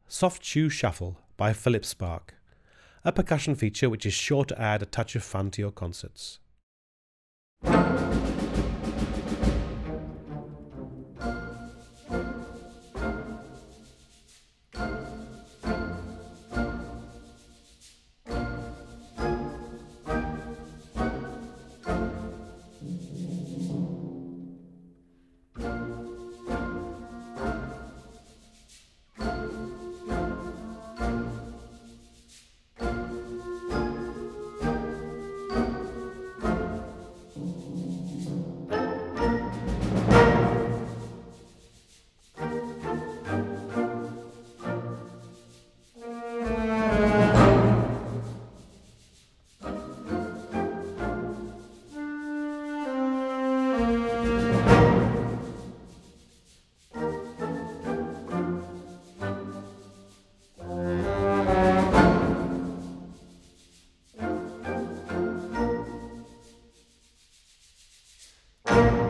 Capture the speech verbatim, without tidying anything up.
Soft Shoe Shuffle by Philip Sparke, a percussion feature which is sure to add a touch of fun to your concerts. you